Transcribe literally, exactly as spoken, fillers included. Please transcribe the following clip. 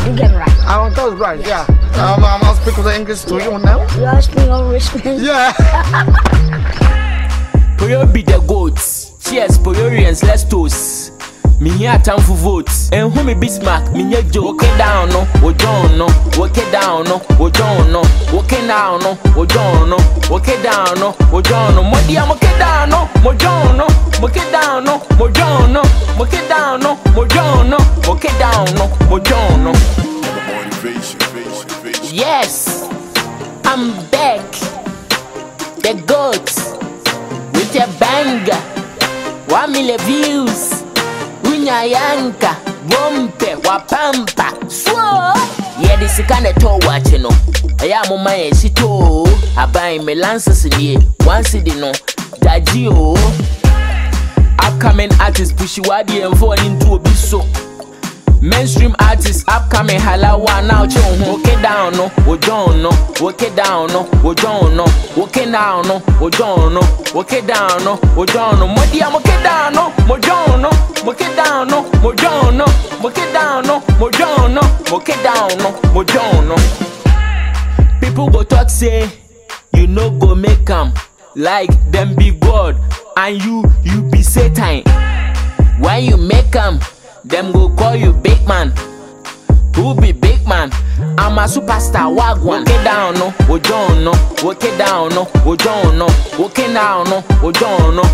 You get it right. I want those right, yeah. Um, I'm gonna speak with the English to you now. You are speaking English. Yeah. Poyo be the goats. Cheers, Poyorians, let's toast. Me here time for votes. And who me Bismarck, me here joke. Walk it down, no, oh John, no. Walk it down, no, oh John, no. Walk it down, no, oh John, no. Walk it down, no, oh John, no. Mo dia, walk it down, no, mo John, no. Walk it down, no, mo John, no. Walk it down, no, mo John, no. Walk it down, no, mo John, no. Yes, I'm back. The goats with a banger. One million views. Unya yanka, bompe, wapampa, swo. Yeah, this is kind of tall watching. No, I am on my sito. I buy me lances in here. One city no, Dajio. Upcoming artists push you wadi and fall into a biso. Mainstream artists upcoming halawa now chon. Walk it down, no, oh John, no. Walk it down, no, oh John, no. Walk it down, no, oh John, no. Walk it down, no, oh John, no. Modia, walk it down, no, mo John, no. Walk it down, no, mo John, no. Walk it down, no, mo John, no. Walk it down, no, mo John, no. People go talk say you no go make 'em like them be God and you you be Satan. When you make 'em, them go call you big man. Who be big man? I'm a superstar, wag one. Walk it down, no, oh John, no. Walk it down, no, oh John, no. Walk it down, no, oh John, no.